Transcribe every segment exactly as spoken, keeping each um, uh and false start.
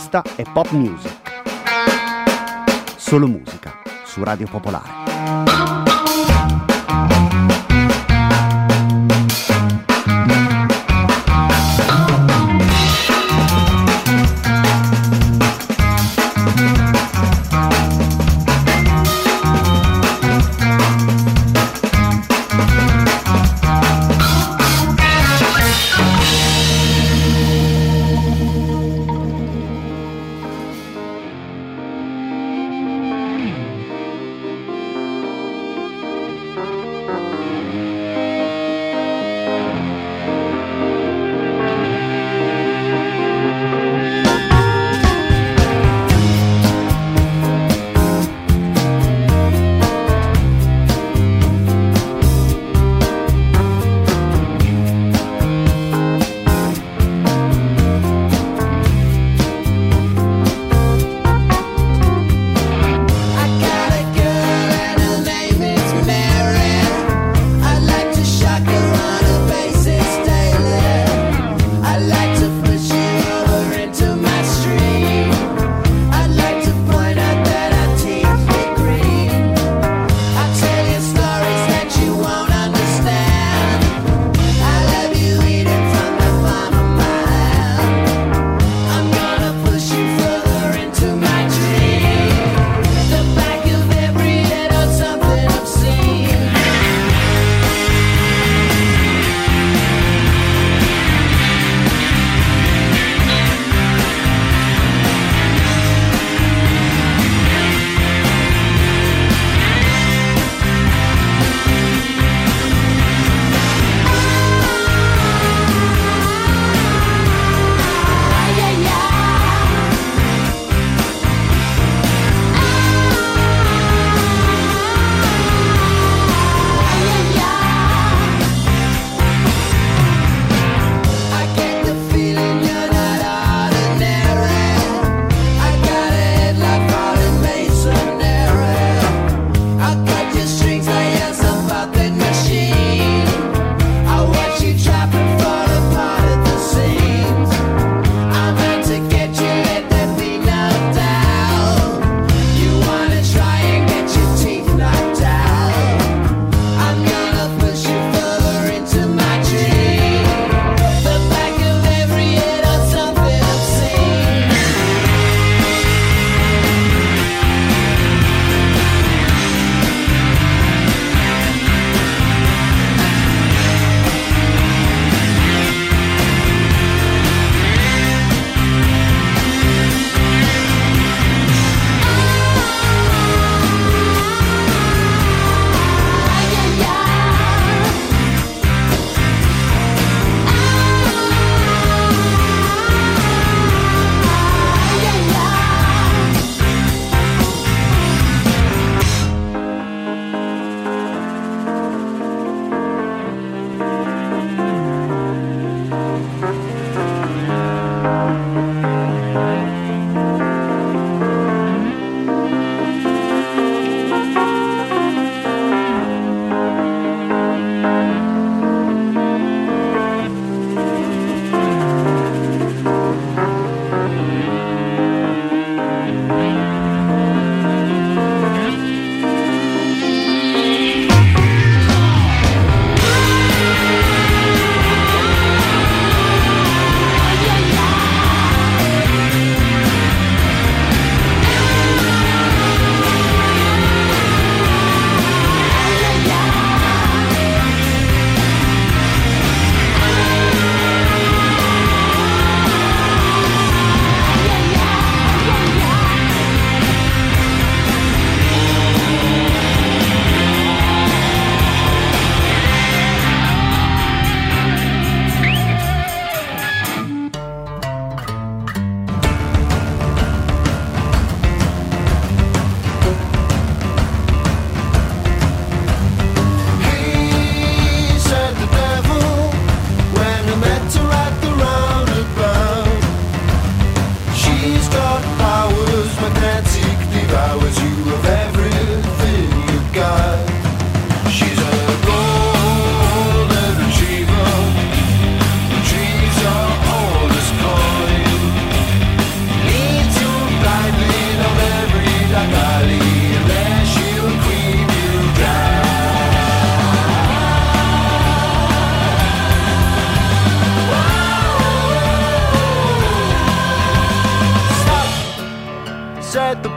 Questa è Pop Music. Solo musica su Radio Popolare.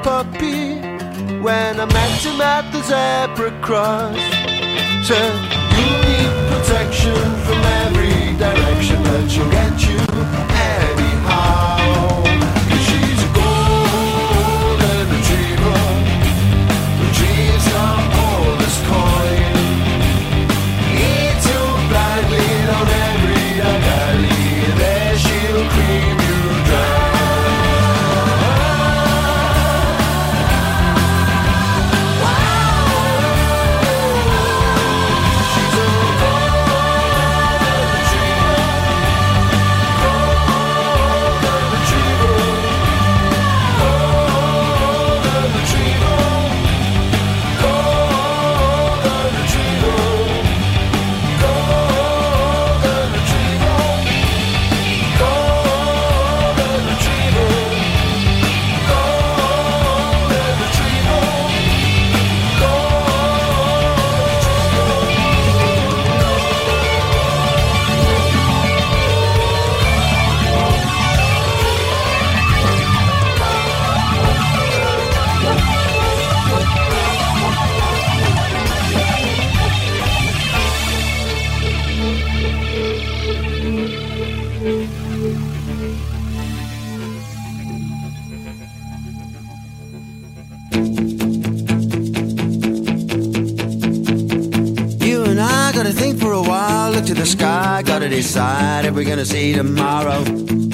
puppy when I met him at the zebra cross. Said, you need protection from every direction, but she'll get you anyhow. 'Cause she's a golden retriever, retrieves your oldest coin, eats you blindly on every alley, there she'll cream you dry. To the sky, gotta decide if we're gonna see tomorrow.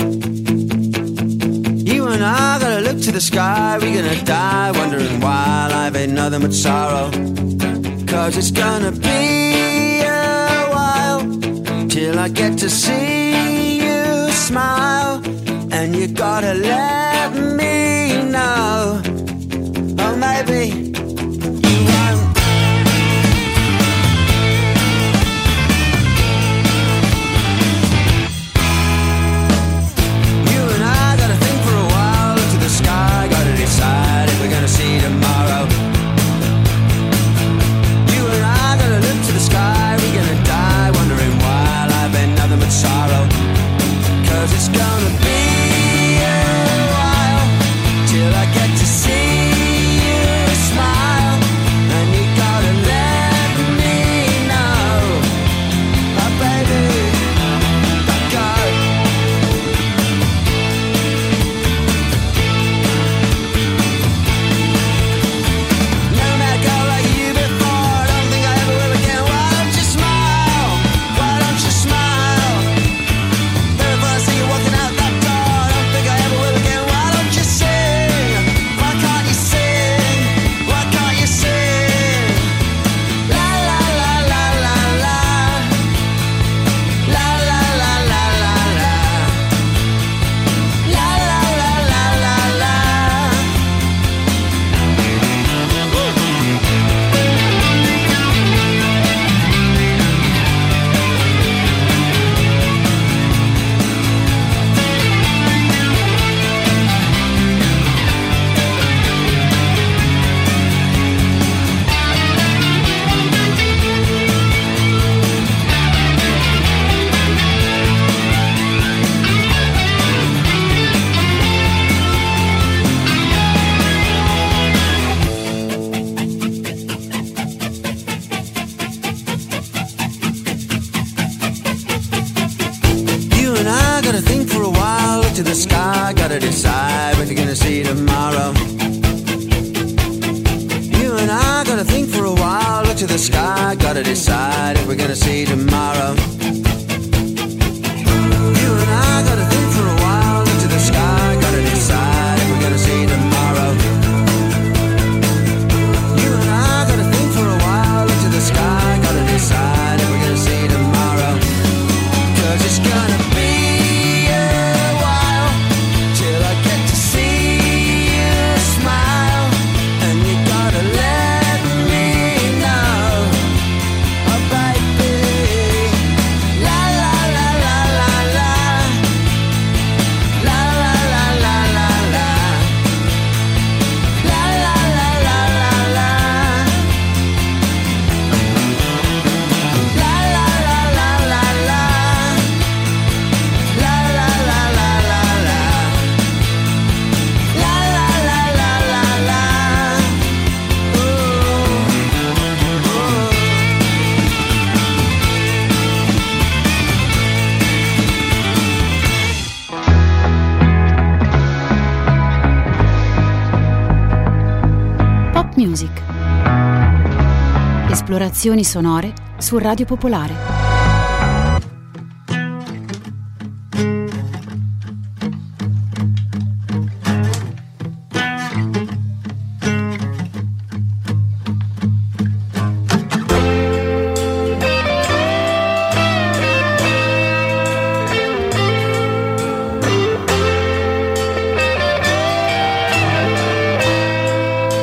You and I gotta look to the sky, we're gonna die wondering why life ain't nothing but sorrow. Cause it's gonna be a while till I get to see you smile, and you gotta let me know. Oh, maybe see tomorrow. You and I gonna look to the sky, we're gonna die wondering why life ain't nothing but sorrow. Cause it's gonna be a while till I get to see you smile, and you gotta let me know. Oh baby, I got to the sky, gotta decide what you're gonna see tomorrow. You and I gotta think for a while, look to the sky, gotta decide if we're gonna see tomorrow. You and I gotta think for a while, look to the sky, gotta decide if we're gonna see tomorrow. You and I gotta think for a while, look to the sky, gotta decide if we're gonna see tomorrow. Cause it's gonna be Esplorazioni sonore su Radio Popolare.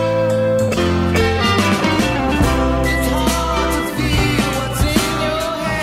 It's hard to feel what's in your head.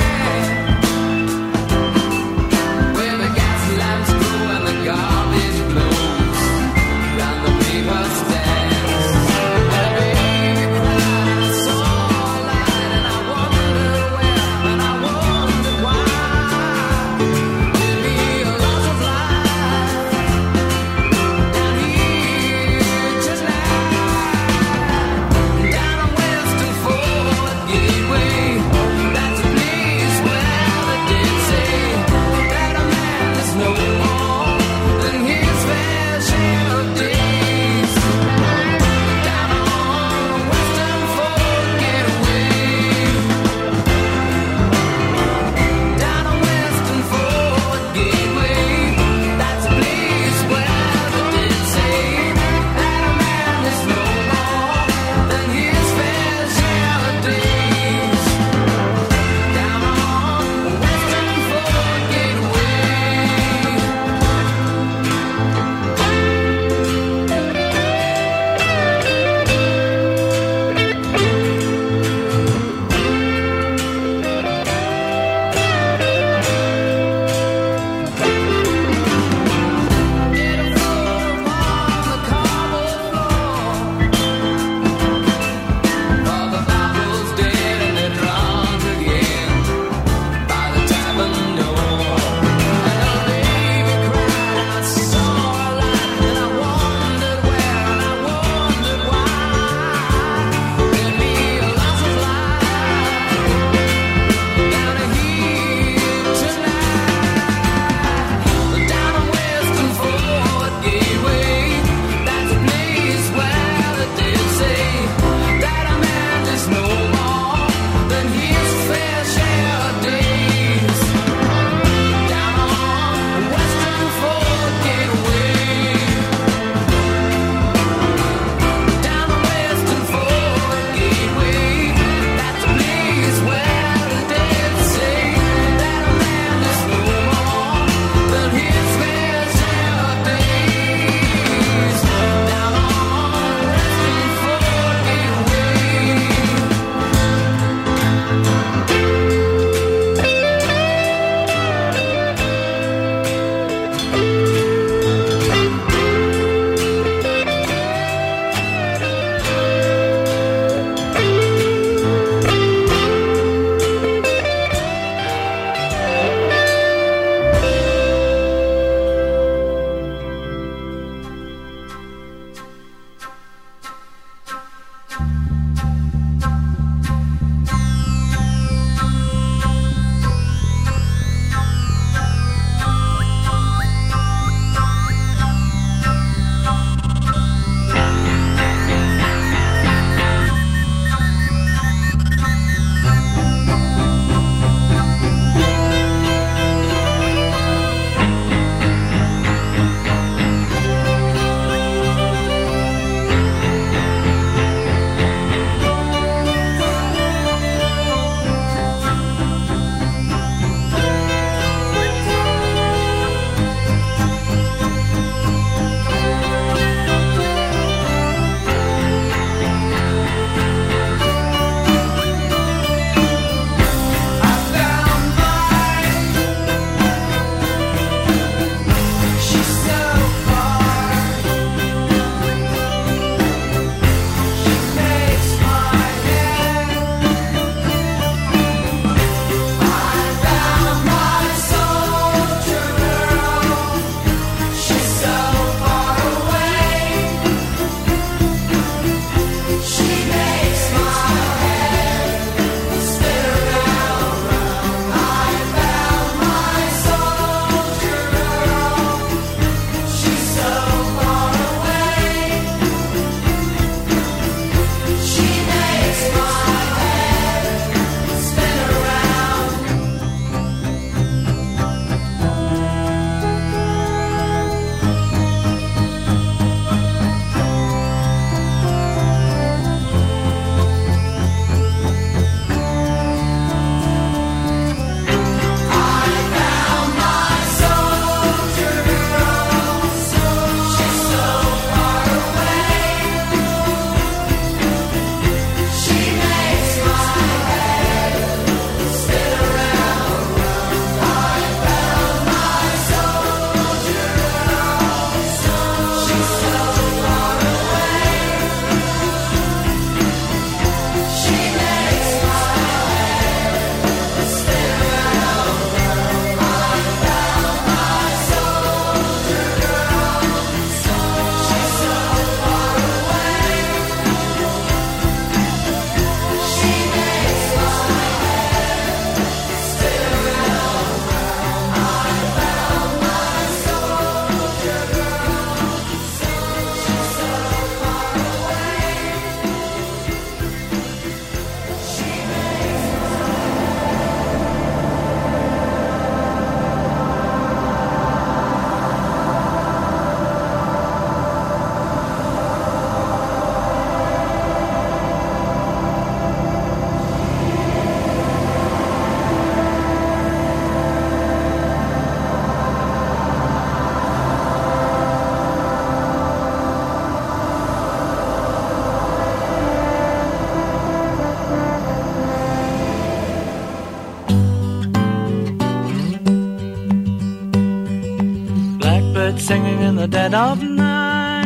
Blackbird singing in the dead of night.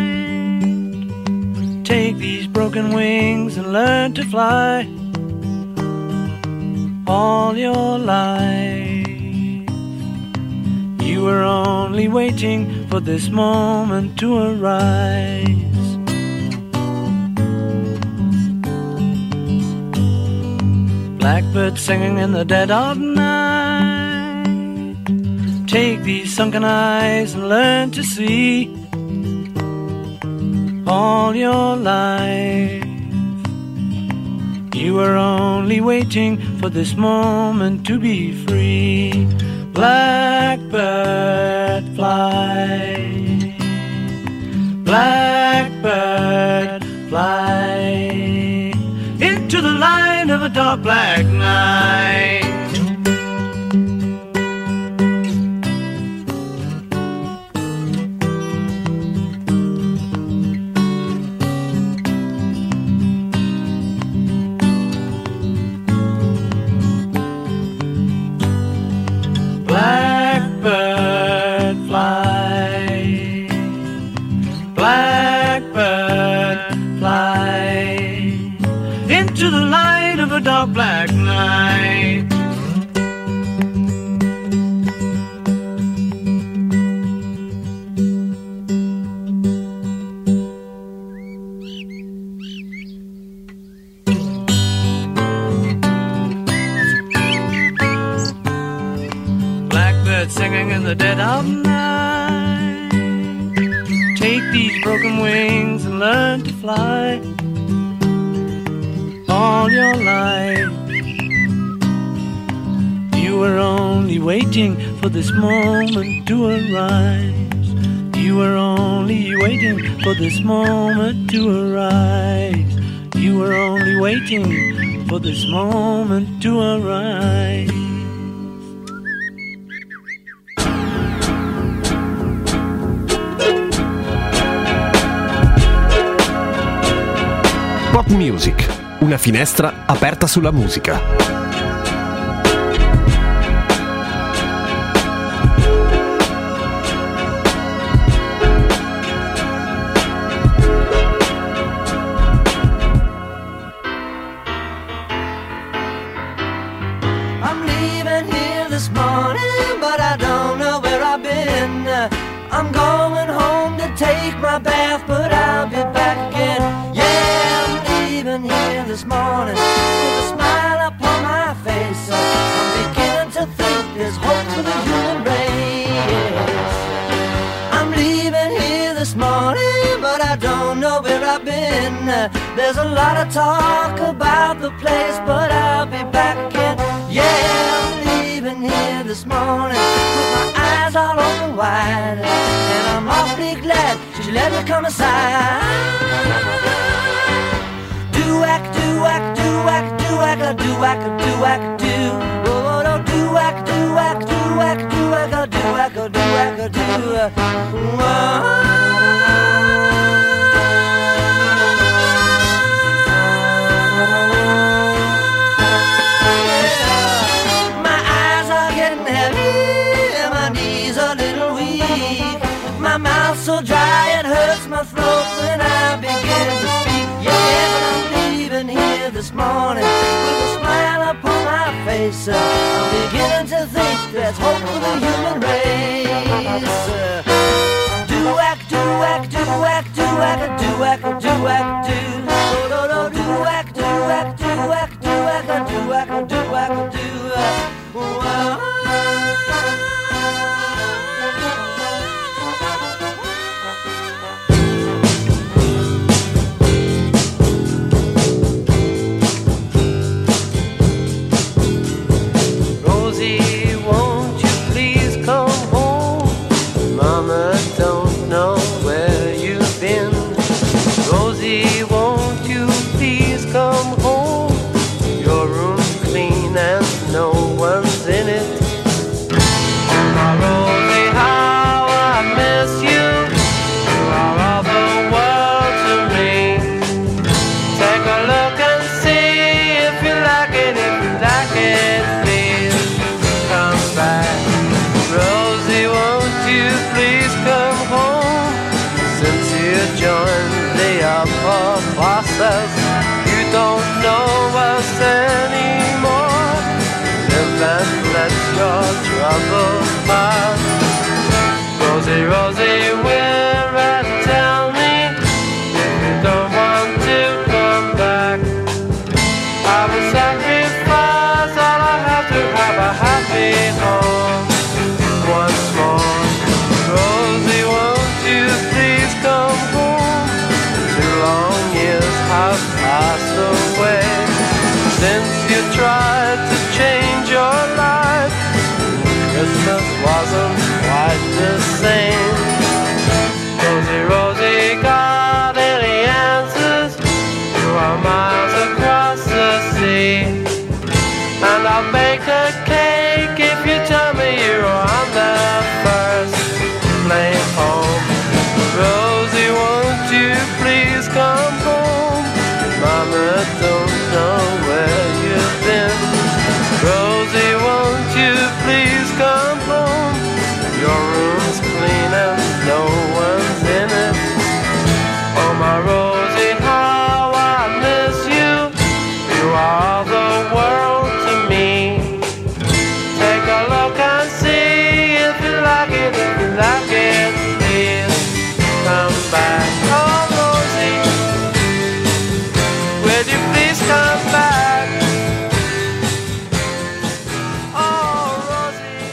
Take these broken wings and learn to fly. All your life you were only waiting for this moment to arise. Blackbird singing in the dead of night. Take these sunken eyes and learn to see. All your life you were only waiting for this moment to be free. Blackbird fly, blackbird fly into the light of a dark black night. Blackbird fly, blackbird fly into the light of a dark black night. Singing in the dead of night. Take these broken wings and learn to fly. All your life you were only waiting for this moment to arise. You were only waiting for this moment to arise. You were only waiting for this moment to arise. Pop Music, una finestra aperta sulla musica. I'm leaving here this morning, but I don't know where I've been. I'm going home to take my bath, but I'll be back again. Here this morning with a smile upon my face. I'm beginning to think there's hope for the human race. I'm leaving here this morning, but I don't know where I've been. There's a lot of talk about the place, but I'll be back again. Yeah, I'm leaving here this morning with my eyes all open wide, and I'm awfully glad she let me come aside. Do whack, do whack, do whack, do whack, do whack, do whack, do. Oh, no, do whack, do whack, do whack, do whack, do whack, do whack, do. My eyes are getting heavy, and my knees a little weak. My mouth's so dry it hurts my throat when I begin to speak. Yeah, but I'm here this morning with a smile upon my face. I'm beginning to think there's hope for the human race. Do whack, do whack, do whack, do whack, do whack, do whack, do. Oh, no, no, do whack, do whack, do whack, do whack, do whack, do whack, do. Come and let your troubles pass. Rosie, Rosie, we're at tell me if you don't want to come back. I will sacrifice all I have to have a happy home once more. Rosie, won't you please come home? Two long years have passed away since you tried to change your life. Christmas wasn't quite the same. Rosie, Rosie, got any answers? You are miles across the sea, and I'll bake a cake if you tell me you're on the first plane home. Rosie, won't you please come home? Mama don't know where you've been. Rosie, won't you please come home? Your room's clean and no one's in it. Oh my Rosie, how I miss you. You are the world to me. Take a look and see if you like it, if you like it, please come back. Oh Rosie, will you please come back? Oh Rosie.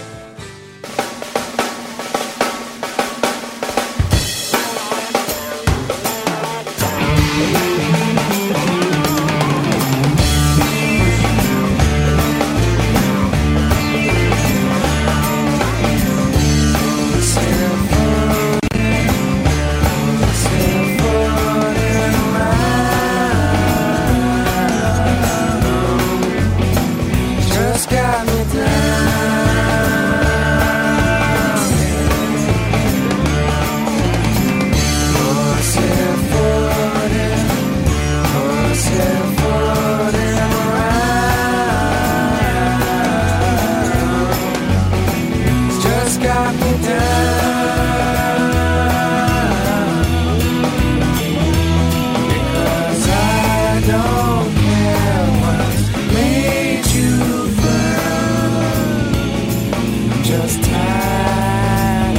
Just got me down. Pussyfooting, pussyfooting around. Just got me down. Because I don't care what made you frown. Just tired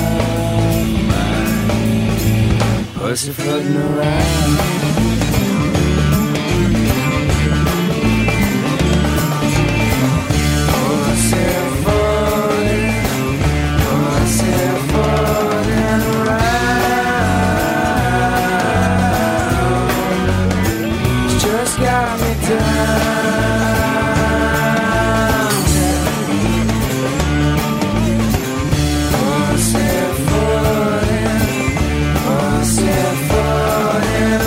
of pussyfooting around. Pussyfooting, pussyfooting around. Just got me down. Pussyfooting, pussyfooting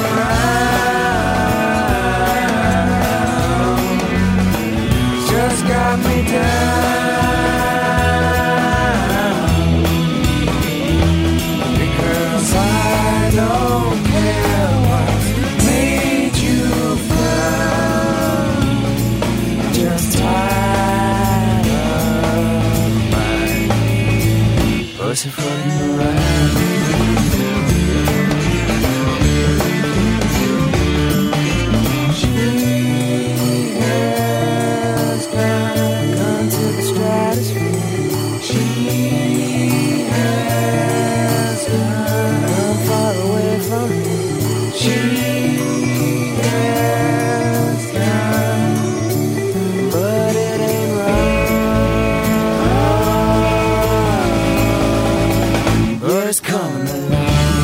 around. Just got me down. Because I don't care what made you frown. Just tired of my pussyfooting around. She has gone to the stratosphere. She has gone far away from me. She has gone, but it ain't wrong. But it's coming along.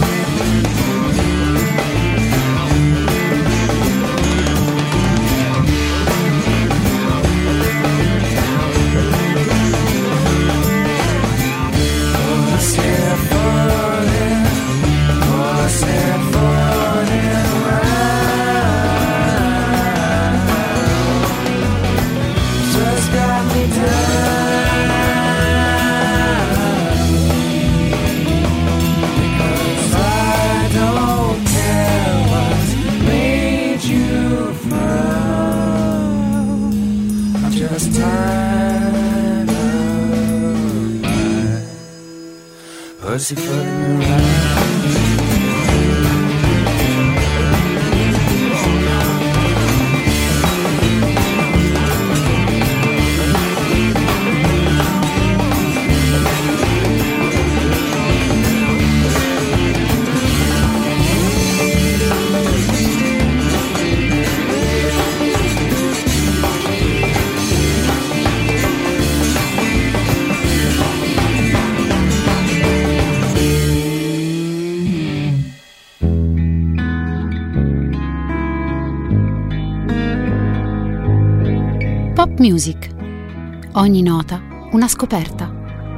Pussyfooting, pussyfooting around. Just got me down. Because I don't care what made you frown. I'm just tired of my pussyfooting around. Music. Ogni nota una scoperta.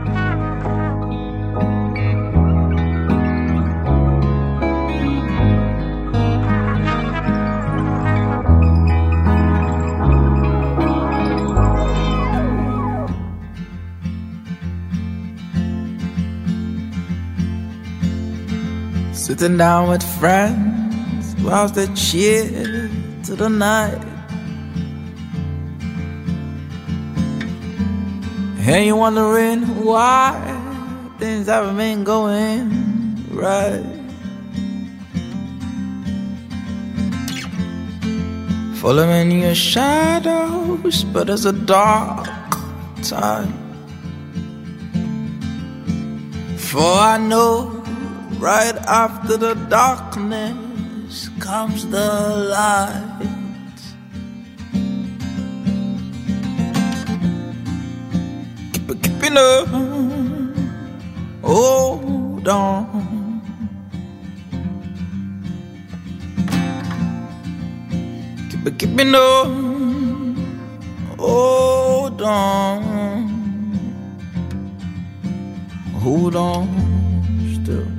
Sitting down with friends whilst they cheer to the night. And you're wondering why things haven't been going right. Following your shadows, but it's a dark time. For I know right after the darkness comes the light. Keep it keeping up, hold on. Keep it keeping up, hold on. Hold on still.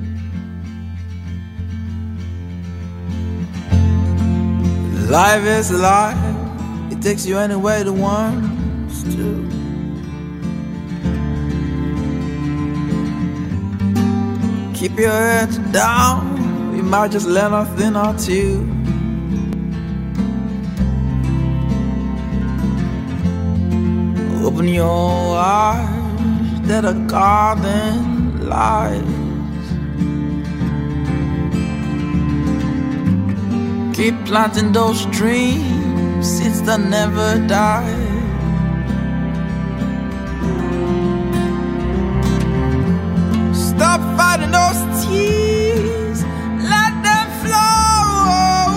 Life is life, it takes you any way it wants to. Keep your head down, you might just let nothing or two. Open your eyes, that a garden lies. Keep planting those dreams, seeds that never die. Stop fighting those tears, let them flow.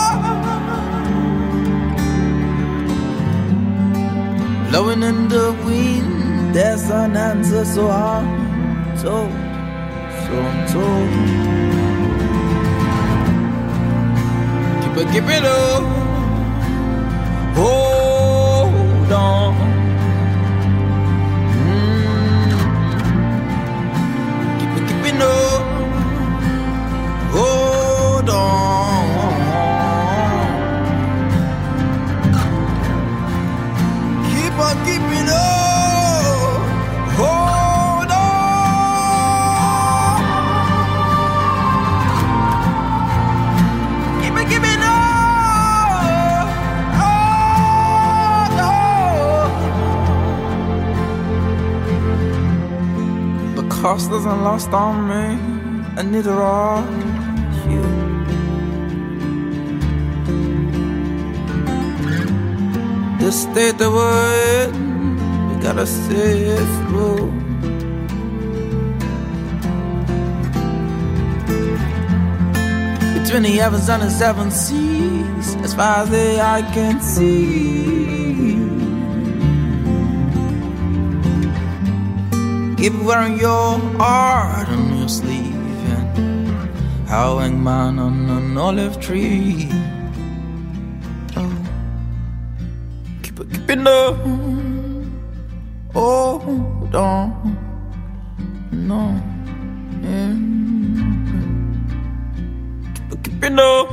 Blowing in the wind, there's an answer, so I'm told, so I'm told. But keep it up, hold on. Mm. Keep it, keep it up, hold on. Keep on keeping up, hold on. Keep it, keep it up. Cost doesn't lost on me, and neither are you. The state that we're in, we gotta see it through. Between the heavens and the seven seas, as far as the eye can see. Keep wearing your heart on your sleeve, and howling man on an olive tree. Oh, keep it, keep it up. Hold on, no, yeah. Keep it, keep it up.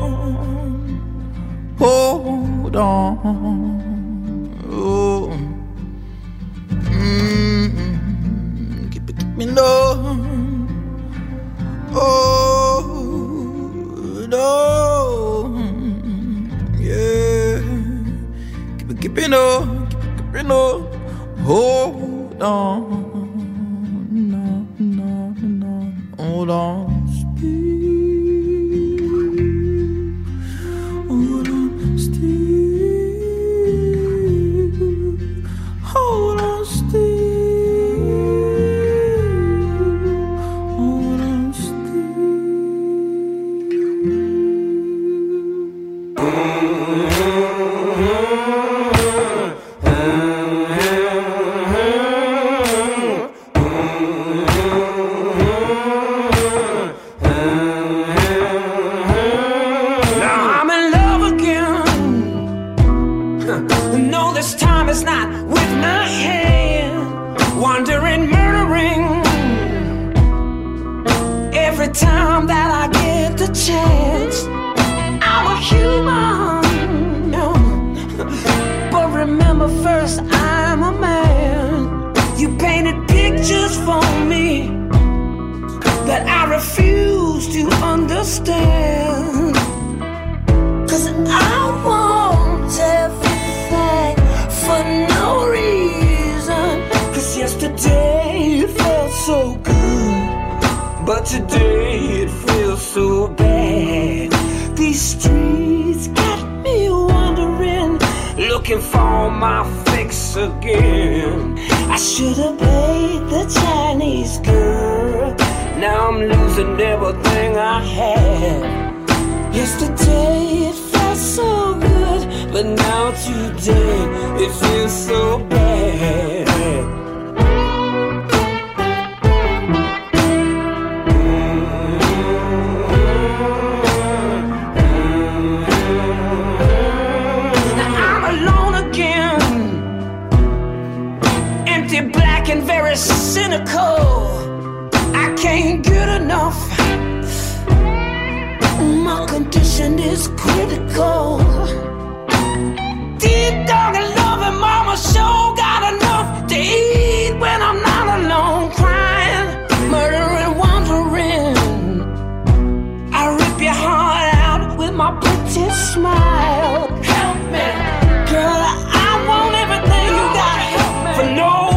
Hold on, oh. Mm-mm. Me know, oh no, yeah. Keep it, keep it up, keep it up, hold on, no, no, no, hold on, speak, hold on, still, hold on, still. with my hand, wandering, murdering. Every time that I get the chance, I'm a human, no. But remember first, I'm a man. You painted pictures for me that I refuse to understand. Cause I want everything for no reason. Cause yesterday it felt so good, but today it feels so bad. These streets got me wandering, looking for my fix again. I should have paid the Chinese girl. Now I'm losing everything I had. Yesterday it felt so good, but now today it feels so bad. And very cynical, I can't get enough. My condition is critical. Deep dog and loving mama sure got enough to eat when I'm not alone, crying, murdering, wandering. I rip your heart out with my pretty smile. Help me, girl, I want everything you got for no.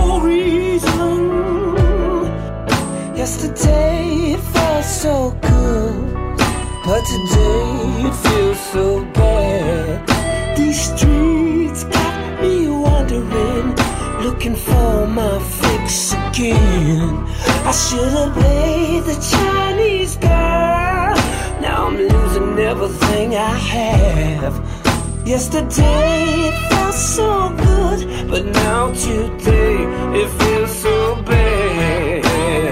Yesterday it felt so good, but today it feels so bad. These streets got me wandering, looking for my fix again. I should have paid the Chinese girl. Now I'm losing everything I have. Yesterday it felt so good, but now today it feels so bad.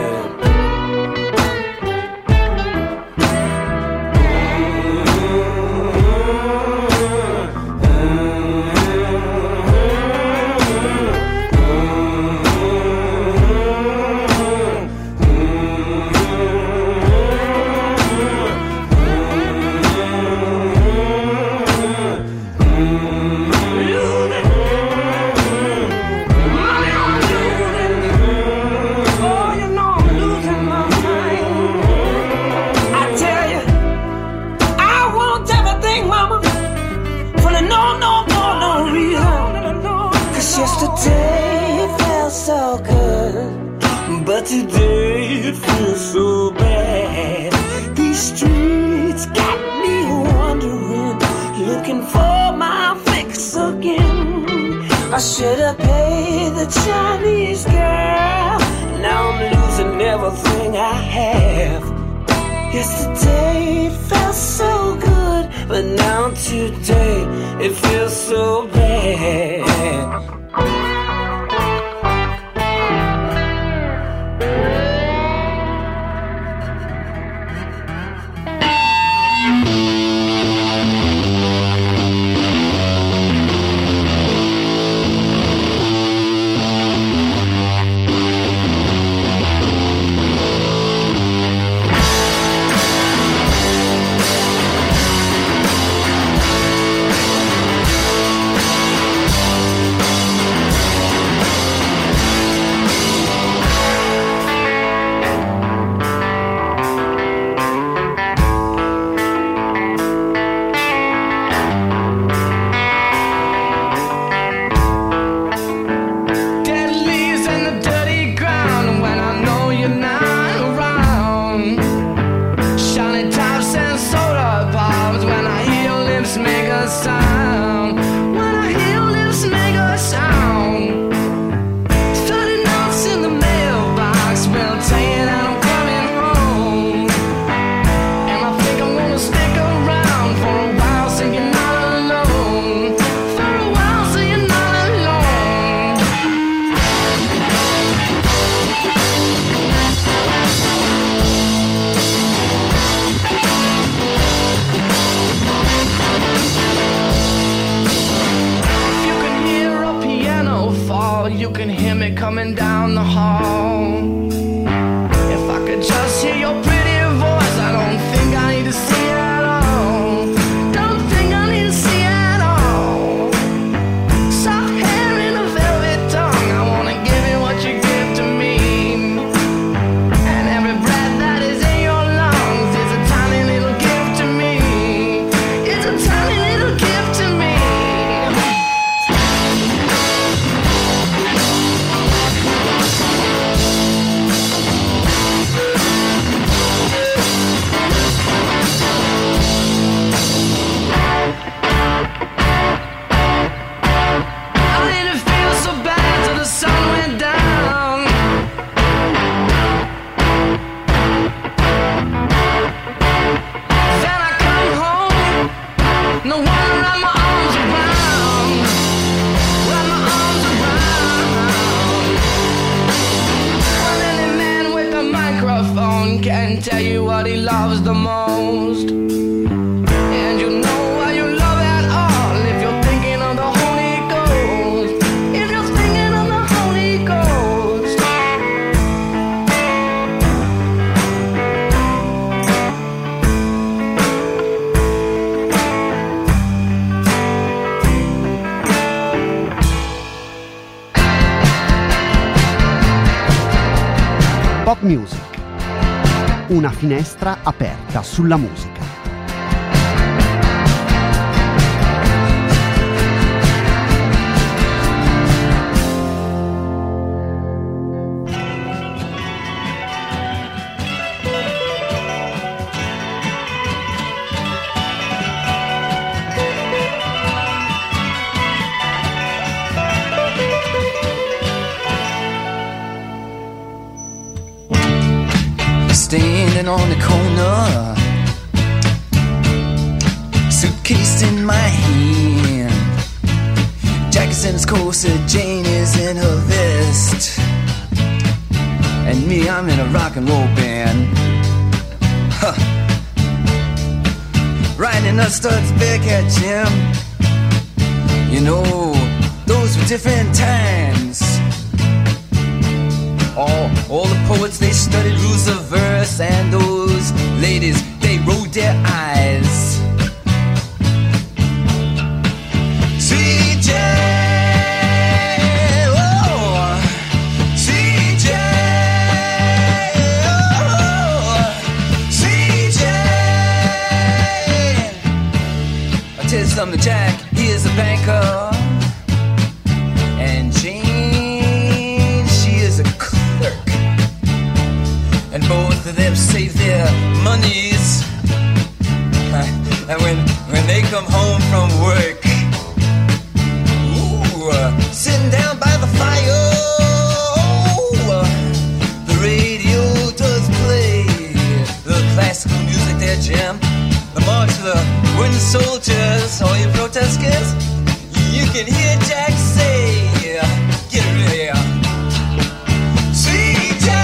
Yesterday it felt so good, but today it feels so bad. These streets got me wandering, looking for my fix again. I should have paid the Chinese girl. Now I'm losing everything I have. Yesterday it felt so good, but now today it feels so bad. all, you can hear me coming down the hall. If I could just hear your pretty voice, I don't think I need to see it at all. Don't think I need to see it at all. Soft hair and a velvet tongue, I wanna give you what you give to me. And every breath that is in your lungs is a tiny little gift to me. It's a tiny little gift to me. I didn't feel so bad till the sun went down. Then I come home, no one to wrap my arms around, wrap my arms around. Well, any man with a microphone can tell you what he loves the most. And you know why you love at all if you're thinking of the Holy Ghost. If you're thinking of the Holy Ghost. Pop Music. Una finestra aperta sulla musica. Standing on the corner, suitcase in my hand, Jack's in his corset, Jane is in her vest, and me, I'm in a rock and roll band. Huh. Riding a Studs Bearcat, Jim. You know, those were different times. All, all the poets, they studied rules of verse, and those ladies, they rolled their eyes. C J, oh, C J, oh, C J. I'll tell you something, Jack, he is a banker, and Jane, she is a clerk. And both of them save their monies. And when, when they come home from work, ooh, uh, sitting down by the fire, uh, the radio does play the classical music there, Jim. The march of the wooden soldiers, all you protesters, you can hear Jack say, get ready, uh, C J.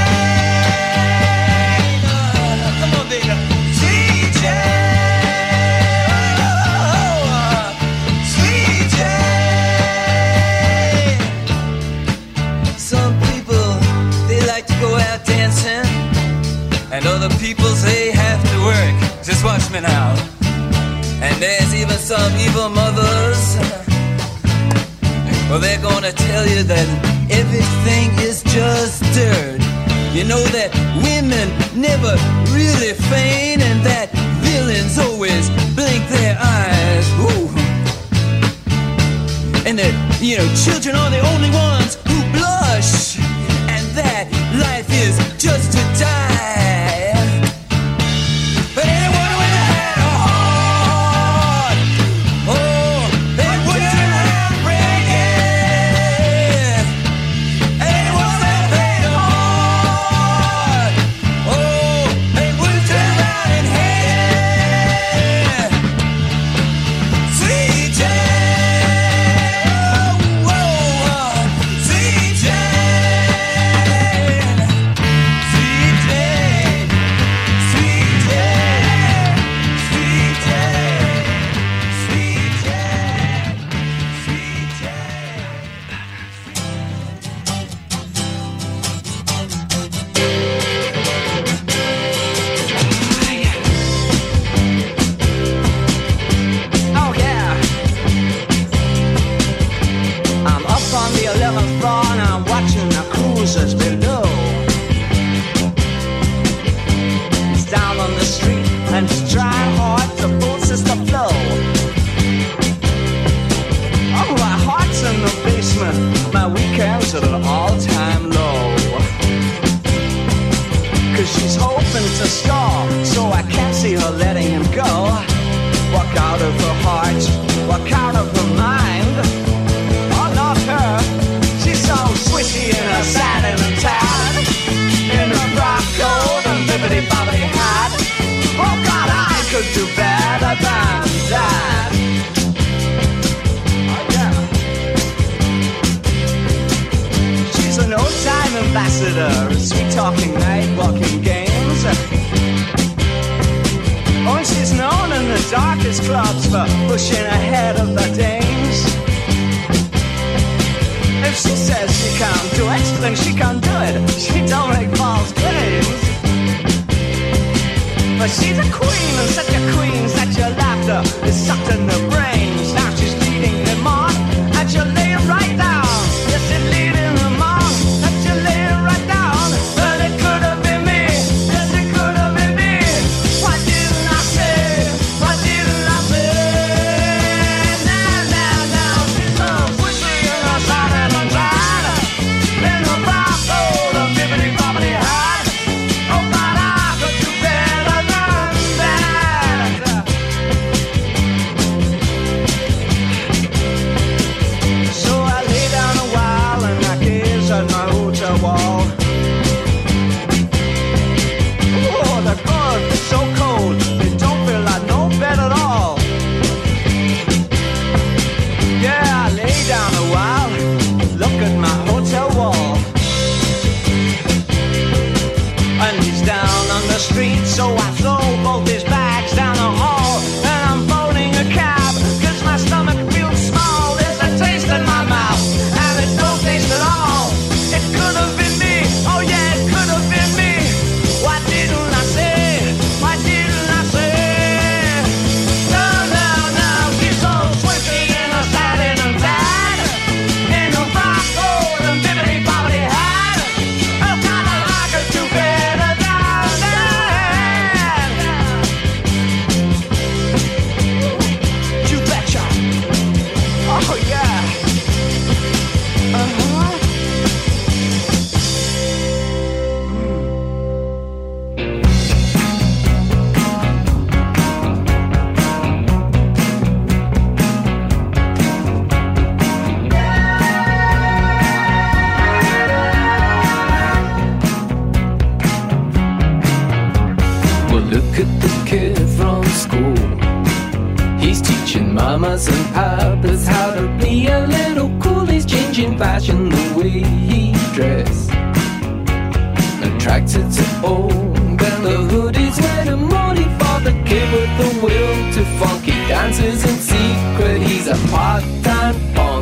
And other people say have to work. Just watch me now. And there's even some evil mothers. Well, they're gonna tell you that everything is just dirt. You know that women never really feign, and that villains always blink their eyes. Ooh. And that, you know, children are the only ones who blush, and that life is just to die. But anyone with a hand or heart, oh, they wouldn't have breaking. Anyone with a hand or heart, oh, they wouldn't turn around and hate. C J, oh, oh, C a satin and tan, in a frock coat and bibbidi bobbidi hat. Oh God, I could do better than that. Oh yeah. She's an old-time ambassador, a sweet-talking night, walking games. Oh, and she's known in the darkest clubs for pushing ahead of the dames. If she says she can't do it, then she can't do it. She don't make false claims. But she's a queen, and such a queen that your laughter is sucked in the brains. Now she's leading them on, and you're laying right down. Yes, she's leading them on, and you're laying right down. Well, it could have been me, yes, it could have been me. Why didn't I say, why didn't I say? Now, now, now, she's so swishy in her satin and tan, in her frock coat and bibbidi bobbidi hat. Oh, but I could do better than that. So I lay down a while and I gaze at my hotel wall. Oh, the good, it's so cold, they don't feel like no bed at all. Yeah, I lay down a while, look at my hotel wall. And he's down on the street, so I throw both his bags down the hall. And I'm phoning a cab, cause my stomach feels small. There's a taste in my mouth, and it don't taste at all. It could have been me, oh yeah, it could have been me. Why didn't I say, why didn't I say? No, no, no, she's so swishy in a satin and tan, in a frock coat and bibbidi bobbidi hat. Oh God, I could do better than that. You betcha. Oh yeah. Uh-huh. Well, look at the kid from school. He's teaching mamas and papas how to be a little cool. He's changing fashion the way he dress. Attracted to old and the hoodies wear the moody for the kid with the will to funky dances in secret. He's a part-time punk.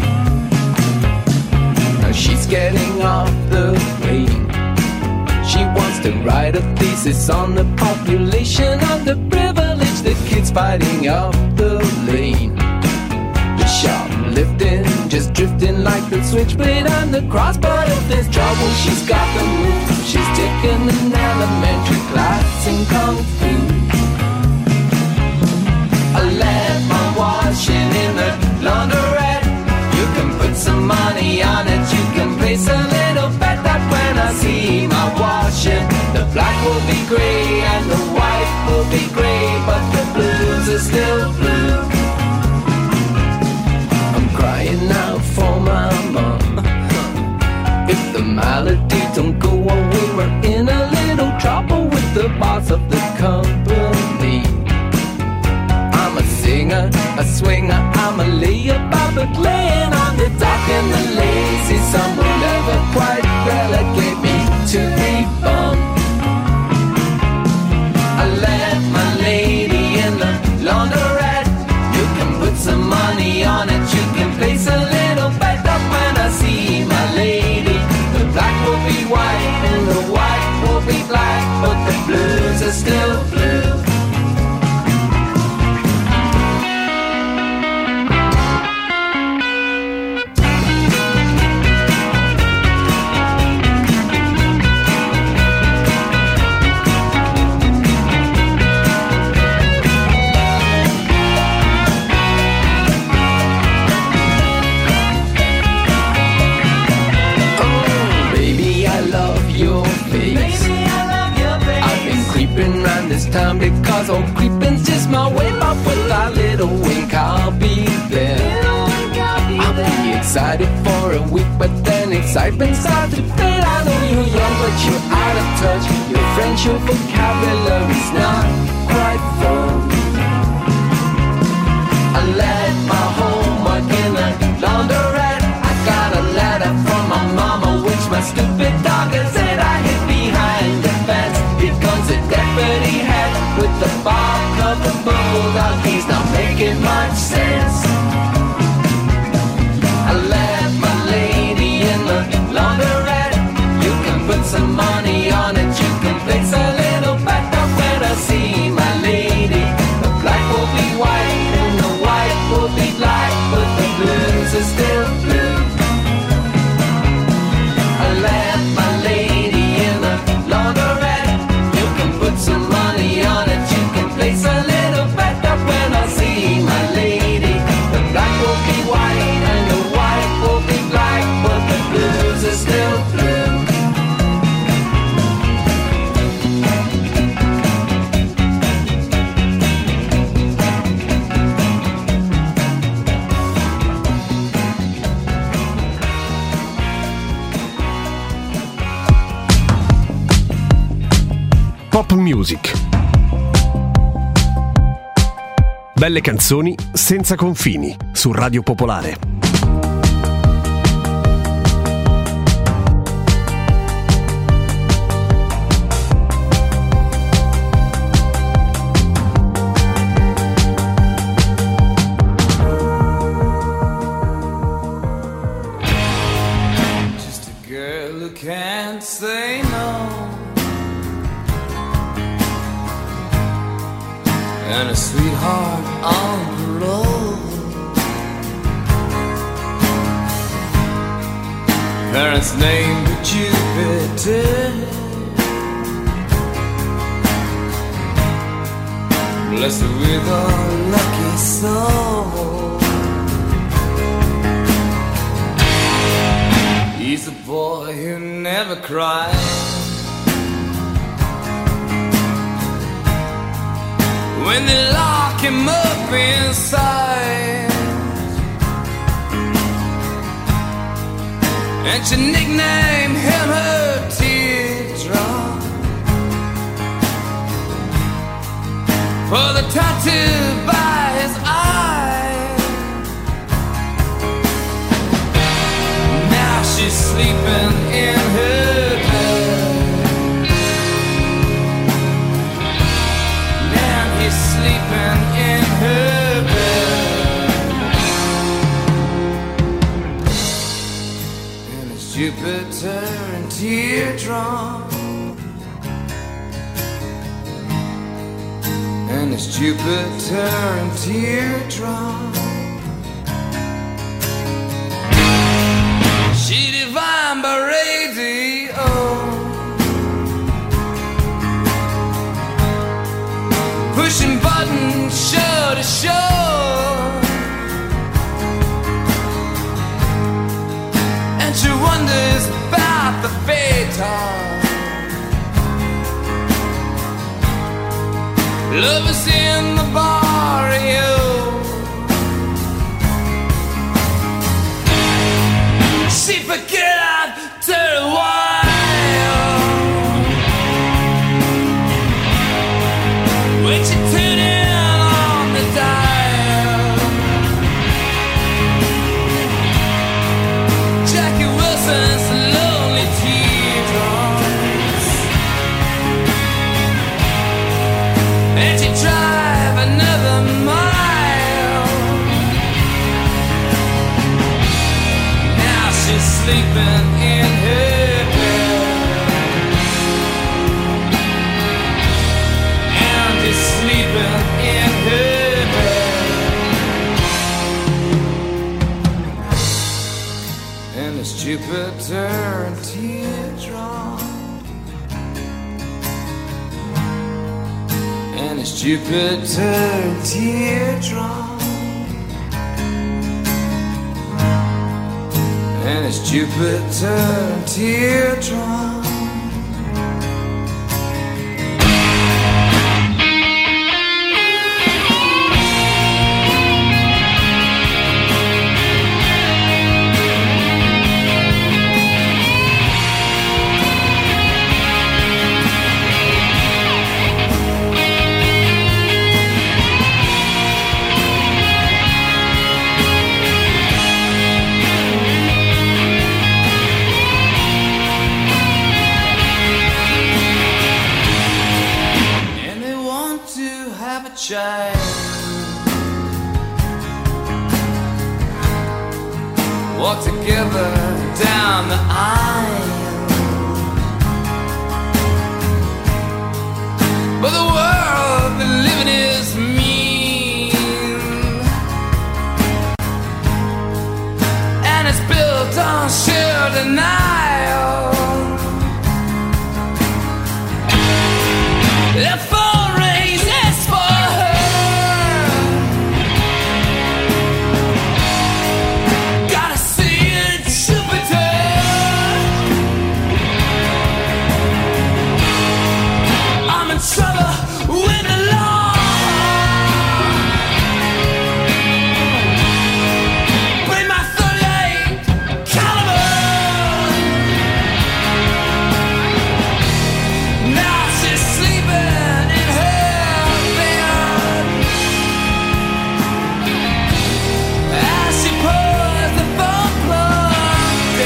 Now she's getting off the plane. She wants to write a thesis on the population of the privileged. The kids fighting up the lane. The shoplifting, just drifting like the switchblade on the cross. But if there's trouble, she's got the move. She's taken an elementary class in Kung Fu. I left my washing in the laundrette. You can put some money on it. You can place a little bet that when I see my washing, the black will be grey and the white will be grey, but the blues are still blue. I'm crying out for my mom. If the malady don't go away, we're in a little trouble with the boss of the company. I'm a singer, a swinger, I'm a layabout, but laying on the dock in the lazy sun will never quite relegate me to a bum. I left my lady in the laundrette. You can put some money on it. You can place a little bet up when I see my lady. The black will be white and the white will be black, but the blues are still blue. Time because all creeping's just my way, but with a little wink I'll be there. I'll be excited for a week, but then it excitement starts to fade. I know you're young, but you're out of touch. Your French, your vocabulary's not quite full. I left my homework in a laundrette. I got a letter from my mama, which my stupid dog has said I hid behind the fence. Here comes a deputy head with the bark of the bulldog. He's not making much sense. I left my lady in the laundrette. You can put some money on it. You can place a little bet up when I see my lady. The black will be white and the white will be black, but the blues are still blue. I left my lady in the laundrette. You can put some money on it. You can place a little bet up when I see my lady. The black will be white and the white will be black, but the blues are still blue. Pop Music. Belle canzoni senza confini su Radio Popolare. Just a girl who can't say no, and a sweetheart on parole. Parents named her Jupiter, blessed her with a lucky soul. He's a boy who never cries. When they lock him up inside, and she nicknamed him her teardrop, for the tattoo by his eye. Now she's sleeping in her bed, and he's sleeping in her bed. And it's Jupiter and teardrop, and it's Jupiter and teardrop. She divine by radio, pushing buttons show to show, and she wonders about the fatal. Love is in the barrio. She forget after a while, when she tune in on the dial. Jackie Wilson's lonely teardrops, and she drive another mile. Now she's sleeping in her bed, and he's sleeping in her bed. And it's Jupiter and teardrop, and it's Jupiter and teardrop, and it's Jupiter and teardrop. your denial. If phone rings, it's for her. Gotta see it, Jupiter. I'm in trouble with the law. Bring my thirty-eight caliber. Now she's sleeping in her bed as she puts the phone plug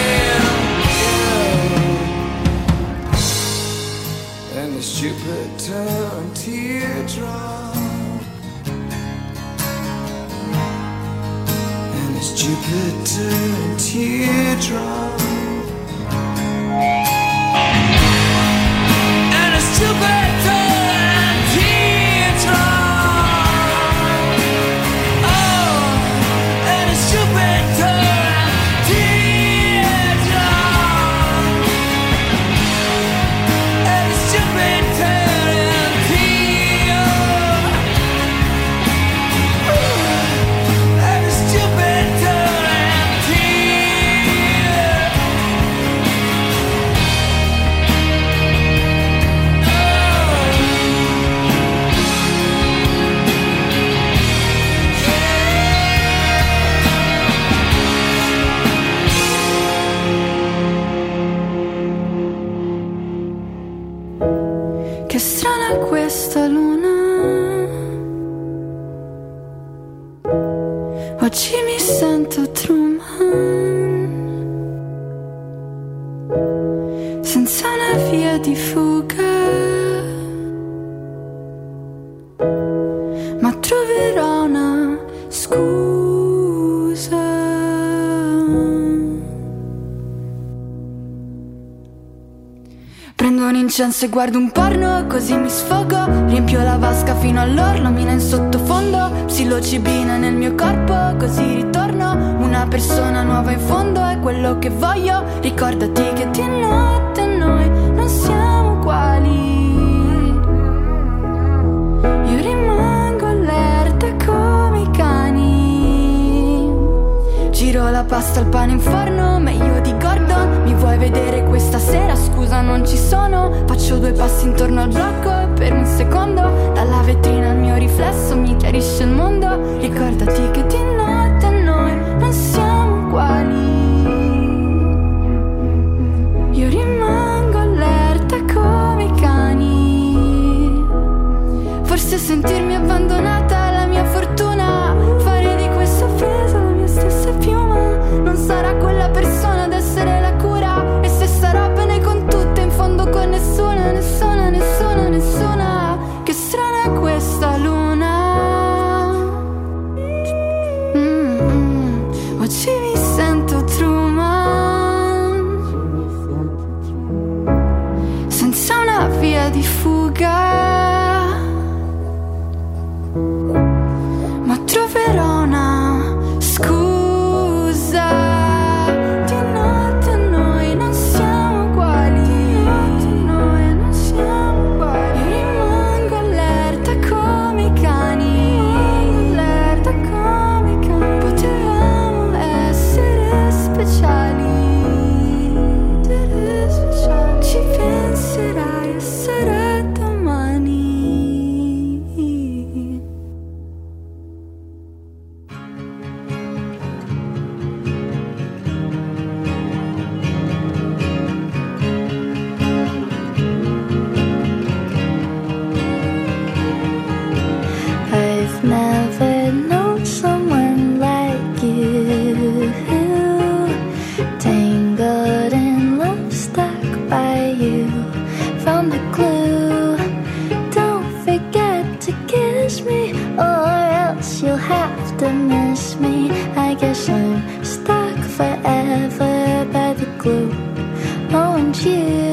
in. And it's Jupiter and teardrop. And it's Jupiter and teardrop. And it's Jupiter and teardrop. Oh, and it's Jupiter and teardrop. And it's Jupiter and teardrop. And it's Jupiter and teardrop. Che strana è questa luna. Oggi mi sento Truman, senza una via di fuga, ma troverò una scusa. Prendo un incenso e guardo un porno, così mi sfogo. Riempio la vasca fino all'orlo, mina in sottofondo. Psilocibina nel mio corpo, così ritorno. Una persona nuova in fondo è quello che voglio. Ricordati che di notte noi non siamo uguali. Io rimango allerta come i cani. Giro la pasta al pane in forno, meglio di Gordon. Mi vuoi vedere questa sera? Scusa, non ci sono. Faccio due passi intorno al blocco e per un secondo dalla vetrina il mio riflesso mi chiarisce il mondo. Ricordati che di notte noi non siamo uguali. Io rimango allerta come i cani. Forse sentirmi abbandonata è la mia fortuna. Fare di questa offesa la mia stessa piuma. Non sarà quella persona ad essere la cura. E se starò bene con tutte, in fondo con nessuna, nessuna, nessuna, nessuna. Che strana è questa luna. Mm-mm. Oggi mi sento Truman, senza una via di fuga, ma troverò una scusa. Di notte noi non siamo uguali. Di notte noi non siamo uguali. Io rimango allerta come i cani. Allerta come i cani. Potevamo essere speciali. Essere speciali. Ci penserai, sarà domani. I've never known someone like you, tangled in love, stuck by you, found the clue. Don't forget to kiss me, or else you'll have to miss me. I guess I'm stuck forever by the glue. Oh, and you